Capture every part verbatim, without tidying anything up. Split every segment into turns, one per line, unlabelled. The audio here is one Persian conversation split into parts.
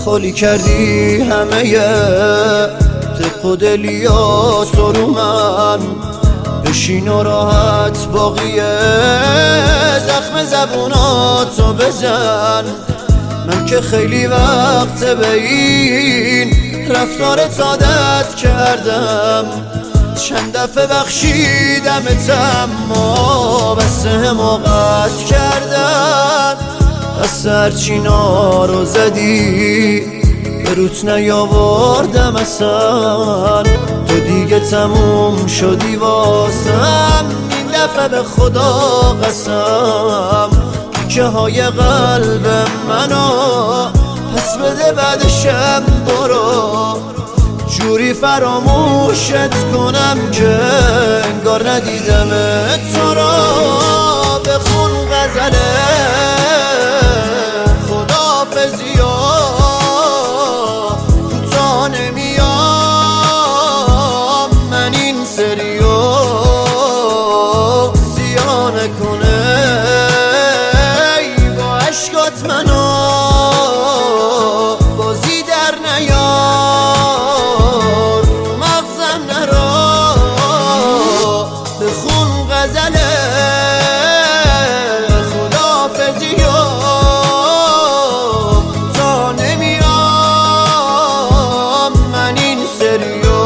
خالی کردی همه دق و دلیاتو رو من، بشین و راحت باقیه زخم زبوناتو بزن. من که خیلی وقت به این رفتارت عادت کردم، چند دفعه بخشیدمت اما بس حماقت کردم. بس هرچی نارو زدی به روت نیاوردم اصلا، تو دیگه تموم شدی واسم. این دفعه به خدا قسم که های قلب منو پس بده بعدشم برو، جوری فراموشت کنم که انگار ندیدم تو را. بخون غزله خداحافظی ها کوتاه نمیام، من این سریو سیاه نکنه ای با عشقات منو بازی در نیار، مغزم نرا. بخون غزله خداحافظی ها تا نمیام، من این سریو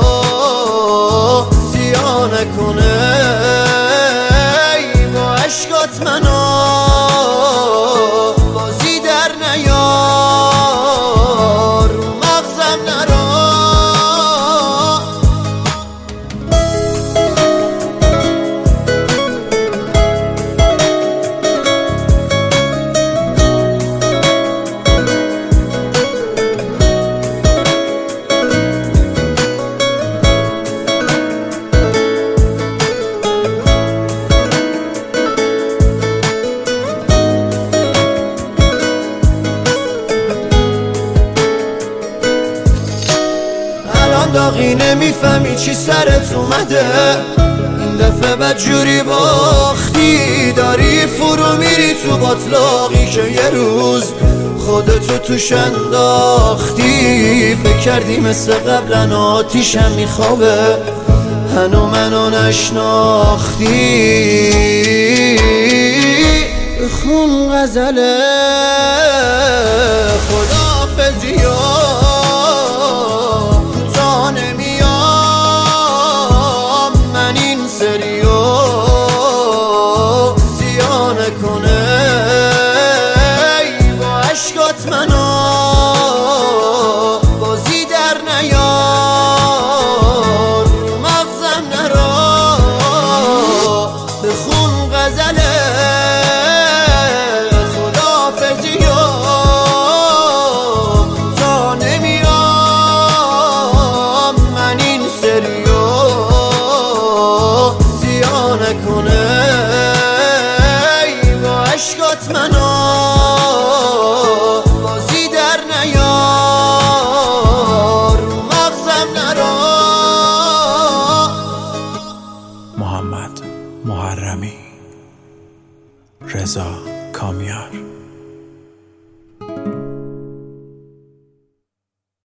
سیاه نکنه ای با عشقات منو بازی در نیار، مغزم نرا. داغی نمیفهمی چی سرت اومده، این دفعه بدجوری باختی، داری فرو میری تو باطلاقی که یه روز خودتو توش انداختی. فکر کردی مثل قبلن آتیشم میخوابه، هنو منو نشناختی. بخون غزله خداحافظی ها منو بازی در نیار، مغزم نرا. بخون غزله خداحافظی ها تا نمیام، من این سریو سیاه نکنه ای با عشقات منو
محمد محرمی. رضا کامیار.